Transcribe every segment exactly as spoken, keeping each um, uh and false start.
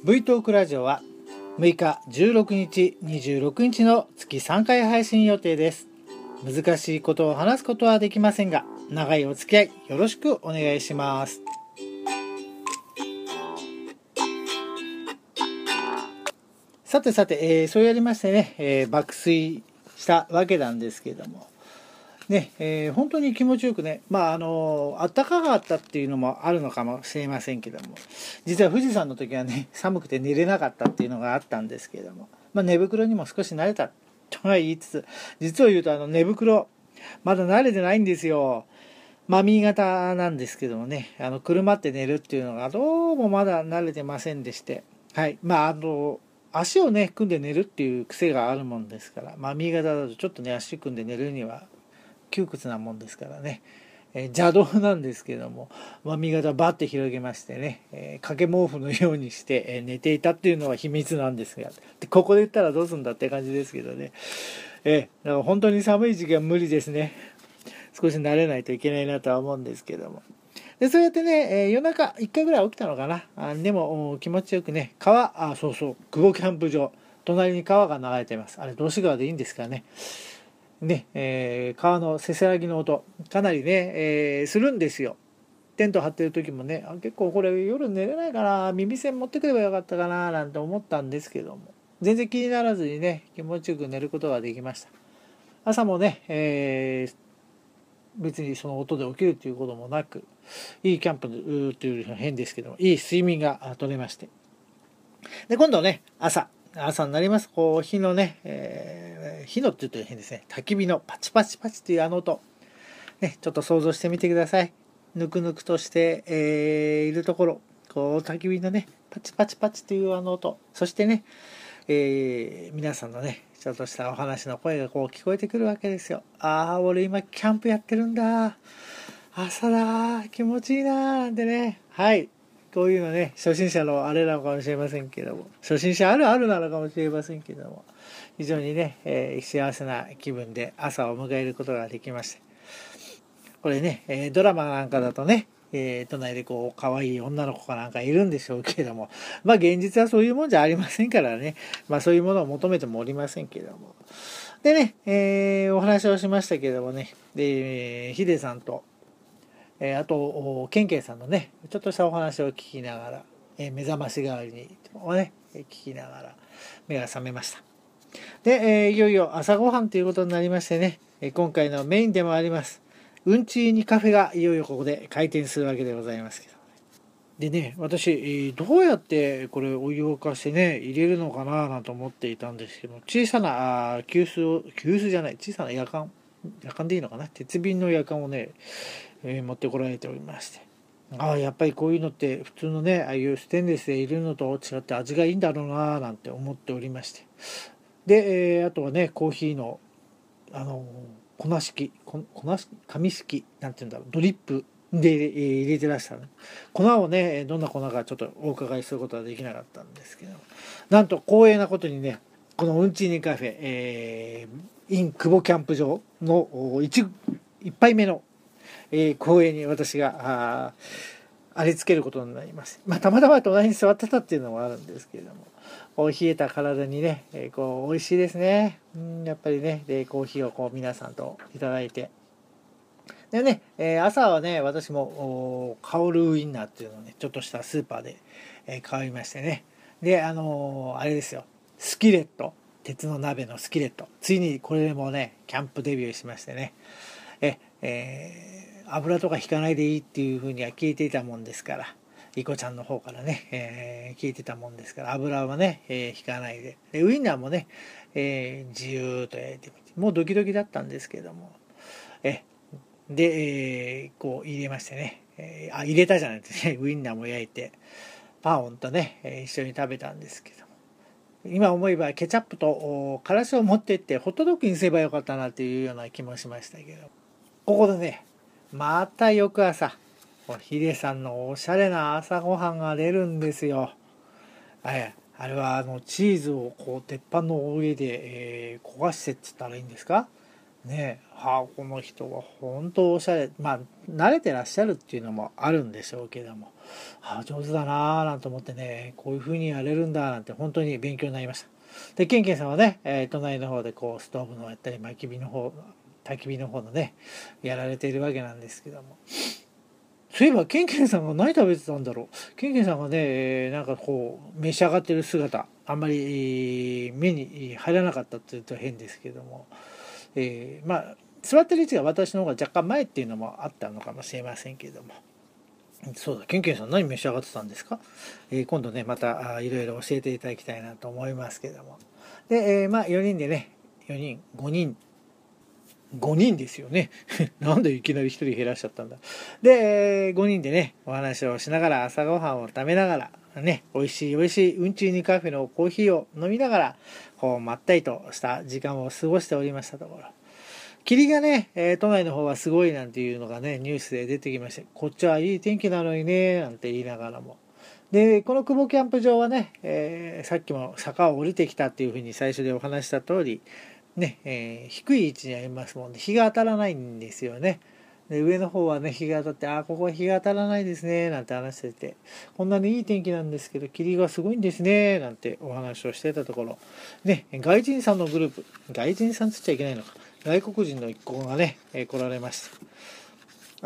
V トークラジオはむいか、じゅうろくにち、にじゅうろくにちの月さんかい配信予定です。難しいことを話すことはできませんが、長いお付き合いよろしくお願いします。さてさて、えー、そうやりましてね、えー、爆睡したわけなんですけれどもね、えー、本当に気持ちよくね、まああの暖かかったっていうのもあるのかもしれませんけども、実は富士山の時はね寒くて寝れなかったっていうのがあったんですけれども、まあ、寝袋にも少し慣れたとは言いつつ、実を言うとあの寝袋まだ慣れてないんですよ。マミー型なんですけどもね、あの車って寝るっていうのがどうもまだ慣れてませんでして、はい、まああの足をね組んで寝るっていう癖があるもんですから、マミー型だとちょっとね足組んで寝るには窮屈なもんですからね、えー、邪道なんですけども、マミー型バッて広げましてね、えー、掛け毛布のようにして、えー、寝ていたっていうのは秘密なんですが、でここで言ったらどうすんだって感じですけどね、えー、だから本当に寒い時期は無理ですね。少し慣れないといけないなとは思うんですけども、でそうやってね、えー、夜中いっかいぐらい起きたのかな。あでも気持ちよくね、川、あそうそう久保キャンプ場、隣に川が流れています。あれ道志川でいいんですかね。ね、えー、川のせせらぎの音かなりね、えー、するんですよ。テント張ってる時もね、あ結構これ夜寝れないかな、耳栓持ってくればよかったかななんて思ったんですけども、全然気にならずにね気持ちよく寝ることができました。朝もね、えー、別にその音で起きるということもなく、いいキャンプというのは変ですけども、いい睡眠が取れまして、で今度ね朝朝になります。こう火のね、えー、火のって言うと変ですね、焚き火のパチパチパチというあの音、ね、ちょっと想像してみてください。ぬくぬくとして、えー、いるところ、こう焚き火のねパチパチパチというあの音、そしてね、えー、皆さんのねちょっとしたお話の声がこう聞こえてくるわけですよ。ああ俺今キャンプやってるんだ、朝だ気持ちいいななんてね、はい、こういうのね初心者のあれなのかもしれませんけども、初心者あるあるなのかもしれませんけども、非常にね、えー、幸せな気分で朝を迎えることができました。これね、えー、ドラマなんかだとね、えー、隣でこう可愛い女の子かなんかいるんでしょうけれども、まあ現実はそういうもんじゃありませんからね、まあそういうものを求めてもおりませんけれども、でね、えー、お話をしましたけれどもね、でヒデさんと、えー、あとケンケンさんのねちょっとしたお話を聞きながら、えー、目覚まし代わりにをね聞きながら目が覚めました。で、えー、いよいよ朝ごはんということになりましてね、今回のメインでもありますうんちーにカフェがいよいよここで開店するわけでございますけど、でね私どうやってこれお湯を沸かしてね入れるのかななんて思っていたんですけど、小さな急須を急須じゃない小さなやかんやかんでいいのかな、鉄瓶のやかんをね、えー、持ってこられておりまして、ああやっぱりこういうのって普通のねああいうステンレスで入れるのと違って味がいいんだろうななんて思っておりまして、で、えー、あとはねコーヒーのあの粉式粉式紙式なんていうんだろう、ドリップで入れてらしたね。粉をねどんな粉かちょっとお伺いすることはできなかったんですけど、なんと光栄なことにねこのうんちーにカフェ、えー、イン久保キャンプ場の 1, 1杯目の、えー、光栄に私があありつけることになります。まあたまたま隣に座ってたっていうのもあるんですけれども、冷えた体にね、えー、こう美味しいですね。うん、やっぱりね、でコーヒーをこう皆さんといただいて、でね、えー、朝はね私もカオルウインナーっていうのをねちょっとしたスーパーで、えー、買いましてね、であのー、あれですよ、スキレット、鉄の鍋のスキレット、ついにこれでもねキャンプデビューしましてね、え、えー、油とか引かないでいいっていう風には聞いていたもんですから、リコちゃんの方からね、えー、聞いてたもんですから、油はね、えー、引かないで、でウインナーもね、えー、自由と焼いてみて、もうドキドキだったんですけども、えで、えー、こう入れましてね、えー、あ入れたじゃないですね、ウインナーも焼いてパオンとね、えー、一緒に食べたんですけども、今思えばケチャップとからしを持ってってホットドッグにすればよかったなっていうような気もしましたけど、ここでねまた翌朝ヒデさんのおしゃれな朝ごはんが出るんですよ。あれあれはあのチーズをこう鉄板の上で、えー、焦がしてって言ったらいいんですか、 ねえ、はあ、この人は本当おしゃれ、まあ慣れてらっしゃるっていうのもあるんでしょうけども、はあ、上手だなーなんて思ってね、こういう風にやれるんだなんて本当に勉強になりました。でケンケンさんはね、えー、隣の方でこうストーブのやったり焚き火の方焚き火の方のねやられているわけなんですけども、そういえばケンケンさんが何食べてたんだろう。ケンケンさんがね、えーなんかこう召し上がってる姿あんまり目に入らなかったっていうと変ですけども、えーまあ座ってる位置が私の方が若干前っていうのもあったのかもしれませんけども、そうだ、ケンケンさん何召し上がってたんですか？えー今度ねまたあいろいろ教えていただきたいなと思いますけども、で、えーまあよにんでね、よにんごにんごにんですよねなんでいきなりひとり減らしちゃったんだ。で、えーごにんでねお話をしながら朝ごはんを食べながらね、美味しい美味しいうんちにカフェのコーヒーを飲みながらこうまったりとした時間を過ごしておりましたところ、霧がね、えー都内の方はすごいなんていうのがねニュースで出てきまして、こっちはいい天気なのにねなんて言いながらも、でこの久保キャンプ場はね、えーさっきも坂を降りてきたっていうふうに最初でお話した通りね、えー低い位置にありますもんで日が当たらないんですよね。で上の方はね日が当たって、ああここは日が当たらないですねなんて話してて、こんなにいい天気なんですけど霧がすごいんですねなんてお話をしてたところね、外人さんのグループ、外人さんつっちゃいけないのか、外国人の一行がね、えー来られました。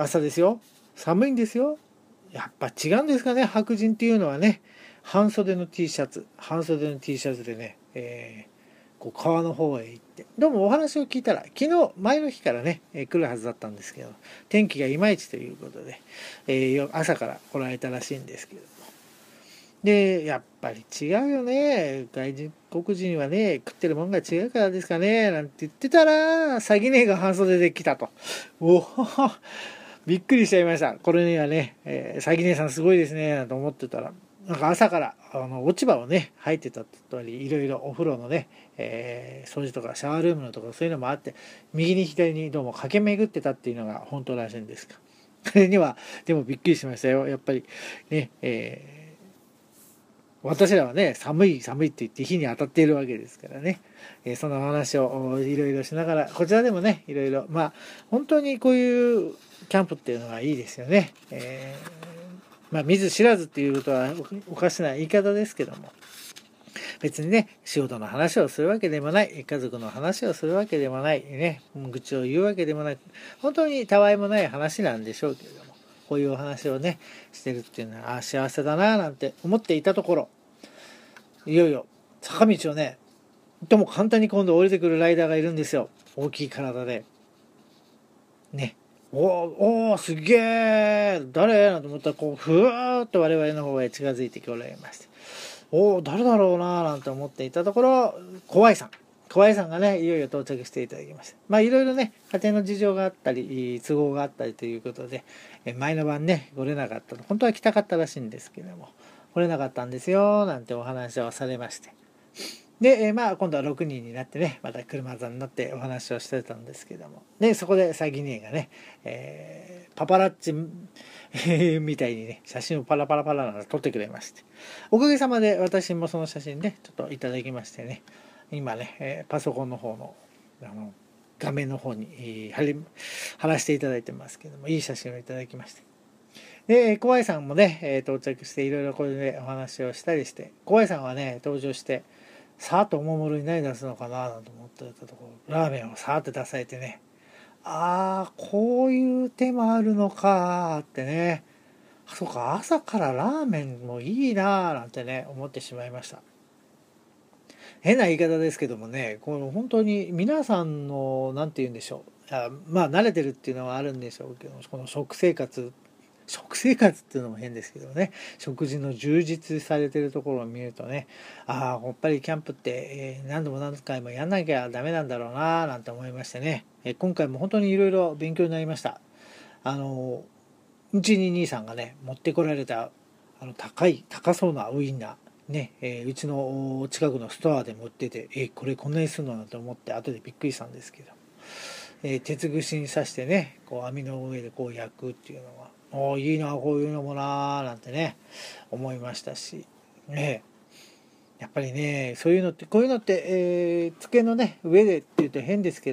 朝ですよ、寒いんですよ。やっぱ違うんですかね、白人っていうのはね。半袖の T シャツ半袖の T シャツでね、えーこう川の方へ行って、どうもお話を聞いたら昨日前の日からね、えー来るはずだったんですけど天気がいまいちということで、えー朝から来られたらしいんですけども、でやっぱり違うよね、外人国人はね食ってるもんが違うからですかねなんて言ってたら、詐欺姉が半袖で来たと。おおびっくりしちゃいました。これにはね、えー、詐欺姉さんすごいですねなんて思ってたら、なんか朝からあの落ち葉をね入ってたとり、いろいろお風呂のね、えー掃除とかシャワールームのとかそういうのもあって、右に左にどうも駆け巡ってたっていうのが本当らしいんですか。これにはでもびっくりしましたよ。やっぱりね、えー私らはね寒い寒いって言って火に当たっているわけですからね、えーその話をいろいろしながら、こちらでもねいろいろ、まあ本当にこういうキャンプっていうのはいいですよね。えーまあ見ず知らずっていうことはおかしな言い方ですけども、別にね仕事の話をするわけでもない、家族の話をするわけでもないね、愚痴を言うわけでもない、本当にたわいもない話なんでしょうけれども、こういうお話をねしてるっていうのは、あ幸せだななんて思っていたところ、いよいよ坂道をねとも簡単に今度降りてくるライダーがいるんですよ。大きい体でね、おーおーすげえ誰なんて思ったら、こうふわーっと我々の方へ近づいてこられまして、おお誰だろうななんて思っていたところ、小愛さん小愛さんがねいよいよ到着していただきました。まあいろいろね家庭の事情があったり都合があったりということで、前の晩ね来れなかったの、本当は来たかったらしいんですけども来れなかったんですよなんてお話をされまして、で、えーまあ今度はろくにんになってねまた車座になってお話をしてたんですけども、でそこで詐欺姉がね、えーパパラッチみたいにね写真をパラパラパラ撮ってくれまして、おかげさまで私もその写真ねちょっといただきましてね、今ね、えーパソコンの方のあの画面の方に、えー貼り貼らせていただいてますけども、いい写真をいただきまして、で小愛さんもね、えー到着していろいろこれでお話をしたりして、小愛さんはね登場してさーっとおもむろに何出すのかなと思ってたところ、ラーメンをさーって出されてね、ああこういう手もあるのかってね、そうか朝からラーメンもいいなーなんてね思ってしまいました。変な言い方ですけどもね、この本当に皆さんの何て言うんでしょう、あまあ慣れてるっていうのはあるんでしょうけど、この食生活食生活っていうのも変ですけどね、食事の充実されてるところを見るとね、ああやっぱりキャンプって、えー何度も何回もやんなきゃダメなんだろうななんて思いましてね、えー今回も本当にいろいろ勉強になりました。あのうちに兄さんがね持ってこられたあの高い高そうなウインナーね、えーうちの近くのストアでも売ってて、えーこれこんなにするのなんて思って後でびっくりしたんですけど、えー鉄串に刺してねこう網の上でこう焼くっていうのは、おいいなこういうのもなーなんてね思いましたしね、やっぱりねそういうのってこういうのって、えー、机のね上でって言うと変ですけども、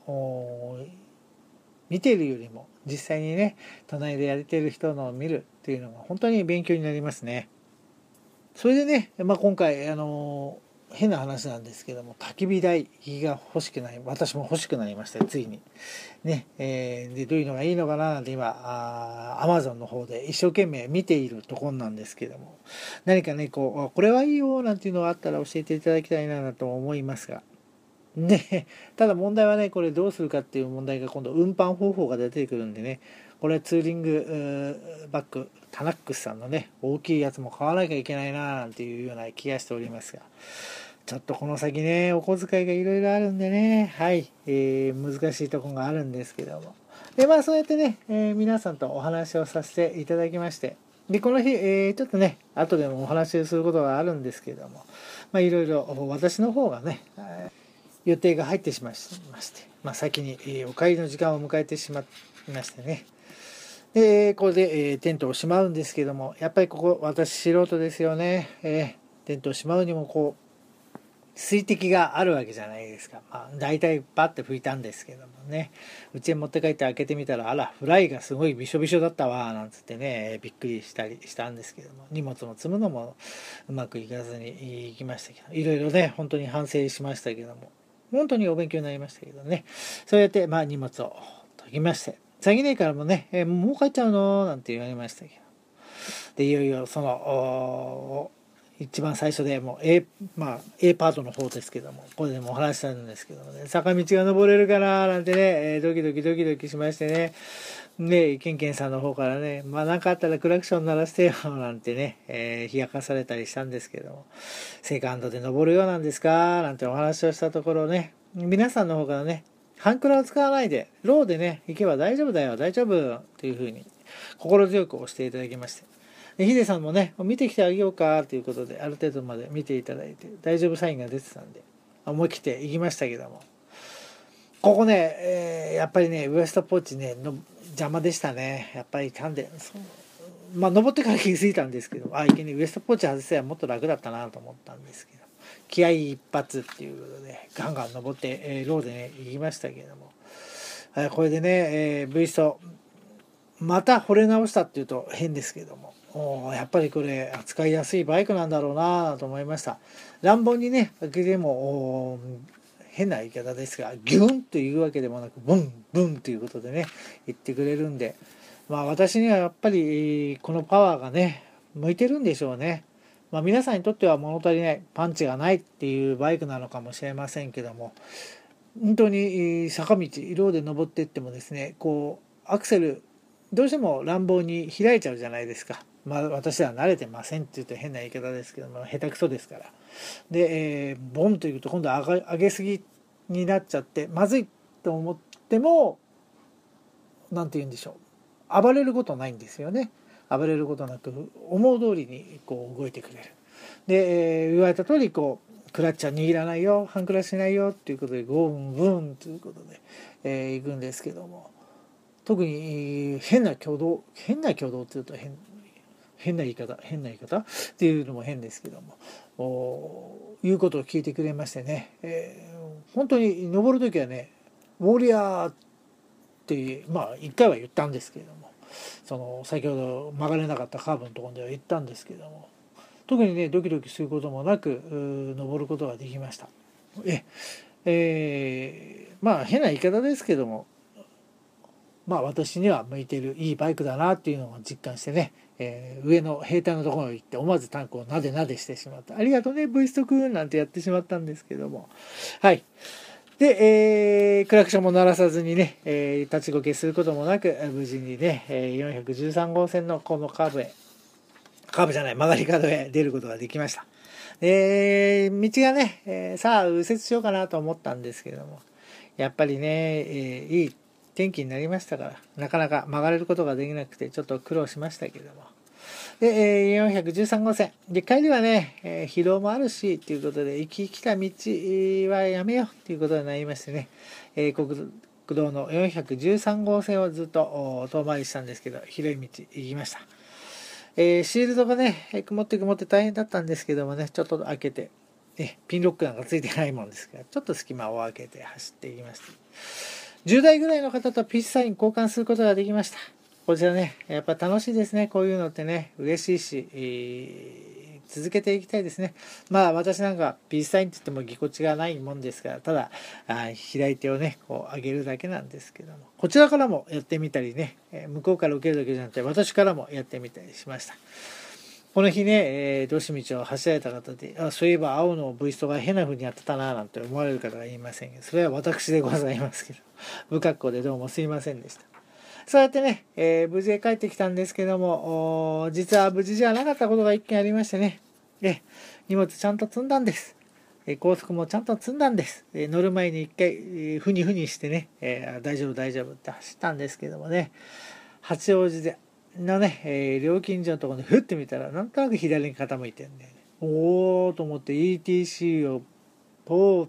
見ているよりも実際にね隣でやれてる人のを見るっていうのが本当に勉強になりますね。それでね、まあ、今回あの変な話なんですけども焚き火台が欲しくない、私も欲しくなりましたよついにね、えー、でどういうのがいいのかななんて今アマゾンの方で一生懸命見ているところなんですけども、何かねこうこれはいいよなんていうのがあったら教えていただきたいなと思いますが、でただ問題はねこれどうするかっていう問題が今度運搬方法が出てくるんでね、これはツーリングバッグタナックスさんのね大きいやつも買わなきゃいけないななんていうような気がしておりますが、ちょっとこの先ねお小遣いがいろいろあるんでね、はい、えー、難しいところがあるんですけども、でまあそうやってね、えー、皆さんとお話をさせていただきまして、でこの日、えー、ちょっとね後でもお話をすることがあるんですけども、まあいろいろ私の方がね予定が入ってしまいまして、まあ、先に、えー、お帰りの時間を迎えてしまいましてね、でこれで、えー、テントをしまうんですけども、やっぱりここ私素人ですよね、えー、テントをしまうにもこう水滴があるわけじゃないですか。まあ、大体バッて拭いたんですけどもね、うちへ持って帰って開けてみたら、あらフライがすごいびしょびしょだったわなんつってねびっくりしたりしたんですけども、荷物も積むのもうまくいかずにいきましたけど、いろいろね本当に反省しましたけども、本当にお勉強になりましたけどね、そうやってまあ荷物を解きまして、先ねからもね、えー、もう帰っちゃうのなんて言われましたけど、でいよいよその一番最初でもう A、まあ、A パートの方ですけども、ここでもお話したんですけどもね、坂道が登れるかななんてね、えー、ドキドキドキドキしましてね、でケンケンさんの方からね、まあ何かあったらクラクション鳴らしてよなんてね、えー、冷やかされたりしたんですけども、セカンドで登るようなんですかなんてお話をしたところね、皆さんの方からね、ハンクラを使わないでローでね行けば大丈夫だよ大丈夫というふうに心強く押していただきまして、ヒデさんもね見てきてあげようかということである程度まで見ていただいて大丈夫サインが出てたんで思い切って行きましたけども、ここね、えー、やっぱりねウエストポーチねの邪魔でしたね。やっぱり噛んでそうまあ登ってから気づいたんですけど、あいけにウエストポーチ外せばもっと楽だったなと思ったんですけど、気合一発っていうことでガンガン登って、えー、ローでね行きましたけども、えー、これでね、えー、ブイストまた惚れ直したっていうと変ですけども、おやっぱりこれ扱いやすいバイクなんだろうなと思いました。乱暴にね開けても変な言い方ですがギュンというわけでもなくブンブンということでね言ってくれるんで、まあ私にはやっぱりこのパワーがね向いてるんでしょうね。まあ、皆さんにとっては物足りないパンチがないっていうバイクなのかもしれませんけども、本当に坂道ローで登っていってもですね、こうアクセルどうしても乱暴に開いちゃうじゃないですか。まあ私は慣れてませんって言うと変な言い方ですけども、下手くそですから。で、えー、ボンというと今度は上げ、上げすぎになっちゃってまずいと思ってもなんて言うんでしょう、暴れることないんですよね。暴れることなく思う通りにこう動いてくれる。で、えー、言われた通りこうクラッチは握らないよ、半クラッチしないよっていうことでゴーンブーンということで、えー、行くんですけども、特に変な挙動変な挙動っていうと変変な言い方変な言い方っていうのも変ですけども、いうことを聞いてくれましてね、えー、本当に登る時はねウォリアーってまあ一回は言ったんですけれども、その先ほど曲がれなかったカーブのところでは言ったんですけども、特にねドキドキすることもなく登ることができました。ええー、まあ変な言い方ですけども、まあ私には向いているいいバイクだなっていうのを実感してね、えー、上の平坦のところに行って思わずタンクをなでなでしてしまった。ありがとうね V ストくんなんてやってしまったんですけども、はいで、えー、クラクションも鳴らさずにね、えー、立ちこけすることもなく無事にね、えー、よんひゃくじゅうさん号線のこのカーブへカーブじゃない曲がり角へ出ることができました。えー、道がね、えー、さあ右折しようかなと思ったんですけれども、やっぱりね、えー、いい天気になりましたからなかなか曲がれることができなくてちょっと苦労しましたけども、で、えー、よんひゃくじゅうさん号線で帰りはね、えー、疲労もあるしということで行き来た道はやめようということになりましてね、えー、国道のよんひゃくじゅうさん号線をずっと遠回りしたんですけど広い道行きました。えー、シールドがね曇って曇って大変だったんですけどもね、ちょっと開けて、ね、ピンロックなんかついてないもんですからちょっと隙間を開けて走っていきました。 じゅう代ぐらいの方とピースサイン交換することができました。こちらね、やっぱ楽しいですね。こういうのってね、嬉しいし、えー、続けていきたいですね。まあ私なんかピースサインって言ってもぎこちがないもんですから、ただあ左手をね、こう上げるだけなんですけども、こちらからもやってみたりね、向こうから受けるだけじゃなくて私からもやってみたりしました。この日ね、えー、道志道を走られた方で、あ、そういえば青のブイストが変な風にやってたななんて思われる方がいませんけど、それは私でございますけど、不格好でどうもすいませんでした。そうやってね、えー、無事で帰ってきたんですけども、実は無事じゃなかったことが一件ありましてね、え荷物ちゃんと積んだんです。え高速もちゃんと積んだんです。え乗る前に一回、えー、ふにふにしてね、えー、大丈夫大丈夫って走ったんですけどもね、八王子でのね、えー、料金所のところでふってみたら、なんとなく左に傾いてるんで、ね、おーと思って イーティーシー を通って、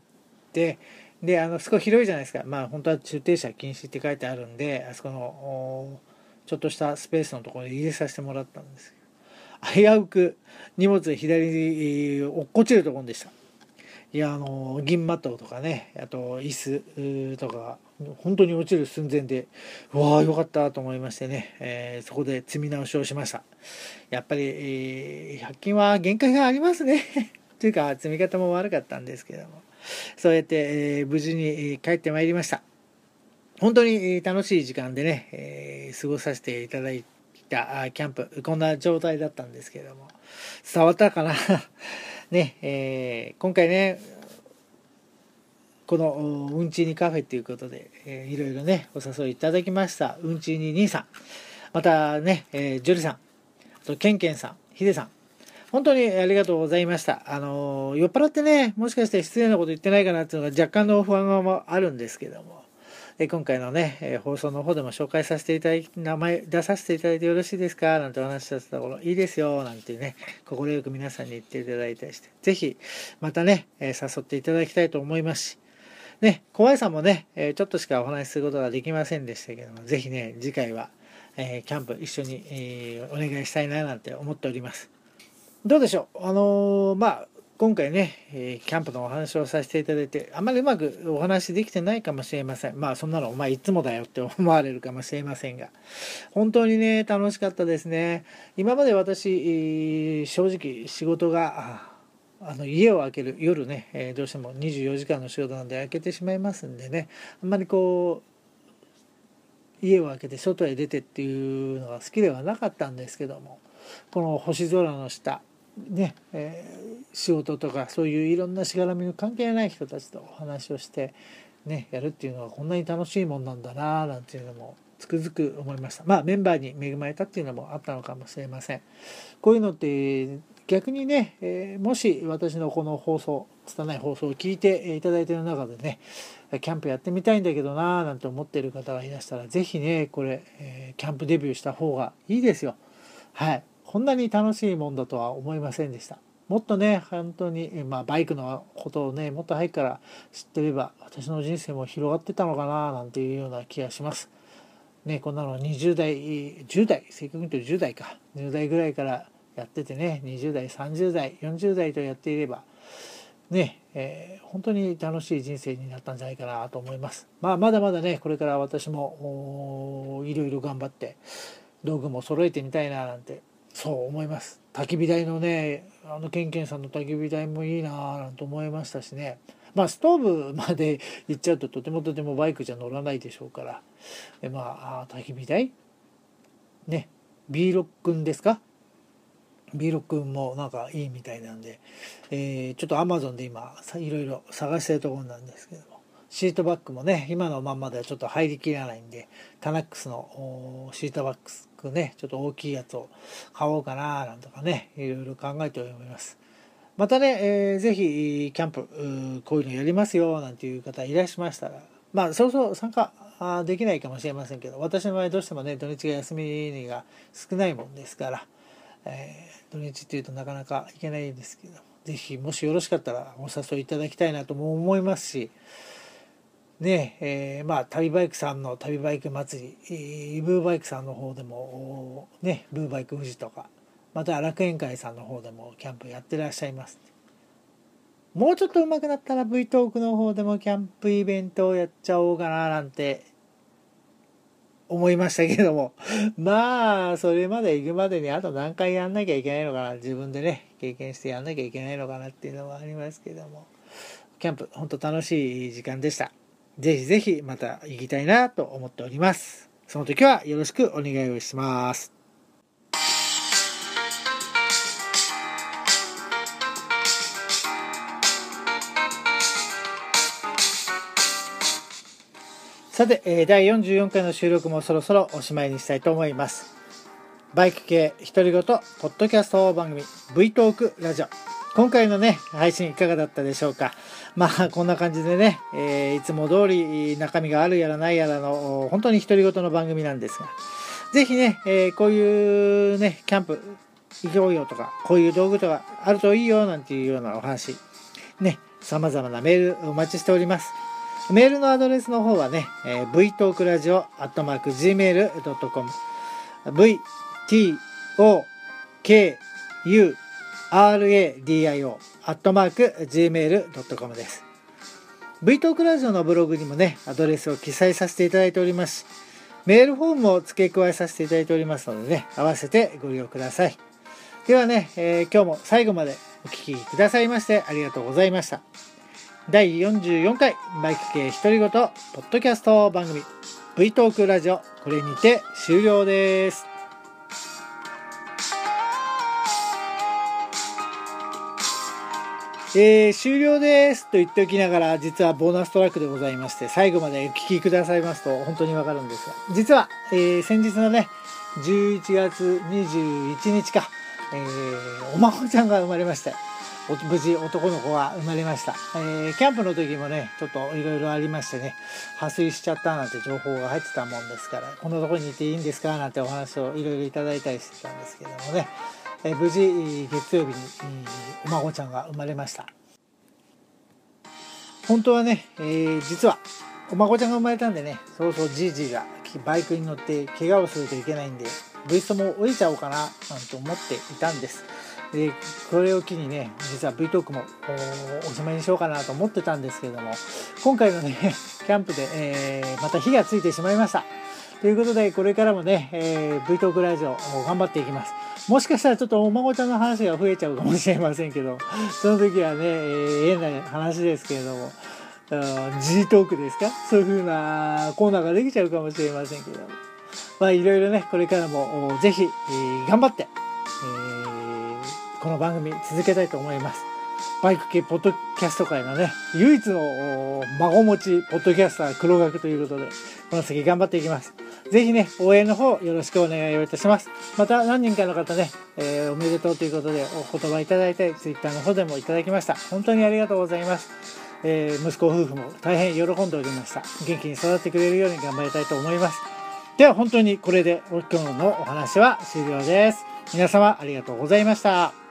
で、あの、すごい広いじゃないですか。まあ、本当は駐停車禁止って書いてあるんで、あそこの、ちょっとしたスペースのところで入れさせてもらったんですけど、危うく荷物で左に落っこちるところでした。いや、あの、銀マットとかね、あと、椅子とか、本当に落ちる寸前で、うわーよかったと思いましてね、えー、そこで積み直しをしました。やっぱり、えー、ひゃく均は限界がありますね。というか、積み方も悪かったんですけども。そうやって、えー、無事に帰ってまいりました。本当に楽しい時間でね、えー、過ごさせていただいたキャンプ、こんな状態だったんですけども、伝わったかなね、えー、今回ね、このうんちにカフェということで、えー、いろいろね、お誘いいただきました。うんちに兄さん、またね、えー、ジョリさん、あとケンケンさん、ヒデさん、本当にありがとうございました。あのー、酔っ払ってね、もしかして失礼なこと言ってないかなっていうのが若干の不安もあるんですけども、え今回のね、えー、放送の方でも紹介させていただき、名前出させていただいてよろしいですかなんてお話しさせたところ、いいですよなんてね、快く皆さんに言っていただいたりして、ぜひまたね、えー、誘っていただきたいと思いますし、ね、小林さんもね、えー、ちょっとしかお話しすることができませんでしたけども、ぜひね、次回は、えー、キャンプ一緒に、えー、お願いしたいななんて思っております。どうでしょう、あのー、まあ今回ね、えー、キャンプのお話をさせていただいて、あまりうまくお話できてないかもしれません。まあそんなのお前いつもだよって思われるかもしれませんが、本当にね楽しかったですね。今まで私、えー、正直仕事があの家を空ける夜ね、えー、どうしてもにじゅうよじかんの仕事なんで空けてしまいますんでね、あんまりこう家を開けて外へ出てっていうのが好きではなかったんですけども、この星空の下ね、えー、仕事とかそういういろんなしがらみの関係ない人たちとお話をしてねやるっていうのはこんなに楽しいもんなんだななんていうのもつくづく思いました。まあメンバーに恵まれたっていうのもあったのかもしれません。こういうのって逆にね、えー、もし私のこの放送拙い放送を聞いていただいている中でね、キャンプやってみたいんだけどななんて思っている方がいらしたら、ぜひねこれ、えー、キャンプデビューした方がいいですよ。はい、こんなに楽しいもんだとは思いませんでした。もっとね本当に、まあ、バイクのことをねもっと早くから知ってれば私の人生も広がってたのかななんていうような気がしますね。こんなのにじゅう代じゅう代、正確に言うとじゅう代かじゅう代ぐらいからやっててね、にじゅう代さんじゅう代よんじゅう代とやっていればね、えー、本当に楽しい人生になったんじゃないかなと思います。まあまだまだねこれから私もいろいろ頑張って道具も揃えてみたいななんてそう思います。焚き火台のね、あのケンケンさんの焚き火台もいいなぁなんて思いましたしね。まあストーブまで行っちゃうととてもとてもバイクじゃ乗らないでしょうから、えまあ焚き火台ね、ビーロックンですか、ビーロックンもなんかいいみたいなんで、えー、ちょっとアマゾンで今いろいろ探してるところなんですけども、シートバッグもね今のまんまではちょっと入りきらないんで、タナックスのシートバッグねちょっと大きいやつを買おうかななんとかねいろいろ考えております。またね、えー、ぜひキャンプこういうのやりますよなんていう方いらっしゃいましたら、まあそうそう参加できないかもしれませんけど、私の場合どうしてもね土日が休みが少ないもんですから、えー、土日っていうとなかなか行けないんですけど、ぜひもしよろしかったらお誘いいただきたいなとも思いますしね、えー、まあ旅バイクさんの旅バイク祭り、ブーバイクさんの方でもねブーバイク富士とか、また楽園会さんの方でもキャンプやってらっしゃいますもうちょっと上手くなったら V トークの方でもキャンプイベントをやっちゃおうかななんて思いましたけども、まあそれまで行くまでにあと何回やんなきゃいけないのかな、自分でね経験してやんなきゃいけないのかなっていうのはありますけども、キャンプ本当楽しい時間でした。ぜひぜひまた行きたいなと思っております。その時はよろしくお願いをします。さて、だいよんじゅうよんかいの収録もそろそろおしまいにしたいと思います。バイク系独り言ポッドキャスト番組 V トークラジオ、今回のね配信いかがだったでしょうか。まあこんな感じでね、えー、いつも通り中身があるやらないやらの本当に独り言の番組なんですが、ぜひね、えー、こういうねキャンプ行こうよとか、こういう道具とかあるといいよなんていうようなお話ね、様々なメールお待ちしております。メールのアドレスの方はね、えー、ブイトークラジオアットマークジーメールドットコム ブイティーオーケーユーアールエーディーアイオー アットマーク ジーメールドットコム です。 V トークラジオのブログにもねアドレスを記載させていただいております。メールフォームも付け加えさせていただいておりますのでね、合わせてご利用ください。ではね、えー、今日も最後までお聞きくださいましてありがとうございました。だいよんじゅうよんかいバイク系独り言ポッドキャスト番組 V トークラジオ、これにて終了です。えー、終了ですと言っておきながら、実はボーナストラックでございまして、最後までお聞きくださいますと本当にわかるんですが、実は、えー、先日のねじゅういちがつにじゅういちにちか、えー、お孫ちゃんが生まれまして、無事男の子が生まれました。えー、キャンプの時もねちょっといろいろありましてね、破水しちゃったなんて情報が入ってたもんですから、このとこにいていいんですかなんてお話をいろいろいただいたりしてたんですけどもね、えー、無事月曜日にお孫ちゃんが生まれました。本当はね、えー、実はお孫ちゃんが生まれたんでね、そうそうじいじがバイクに乗って怪我をするといけないんで、ブイストも降りちゃおうかななんて思っていたんです。でこれを機にね、実は V トークも お, おしまいにしようかなと思ってたんですけれども、今回のねキャンプで、えー、また火がついてしまいました。ということでこれからもね、えー、V トークラジオ頑張っていきます。もしかしたらちょっとお孫ちゃんの話が増えちゃうかもしれませんけど、その時はね、えー、変な話ですけれども、G トークですか、そういう風なコーナーができちゃうかもしれませんけど、まあいろいろねこれからもぜひ、えー、頑張って、えーこの番組続けたいと思います。バイク系ポッドキャスト界のね唯一の孫持ちポッドキャスター黒学ということで、この先頑張っていきます。ぜひね応援の方よろしくお願いをいたします。また何人かの方ね、えー、おめでとうということでお言葉いただいて、ツイッターの方でもいただきました。本当にありがとうございます。えー、息子夫婦も大変喜んでおりました。元気に育ってくれるように頑張りたいと思います。では本当にこれで今日のお話は終了です。皆様ありがとうございました。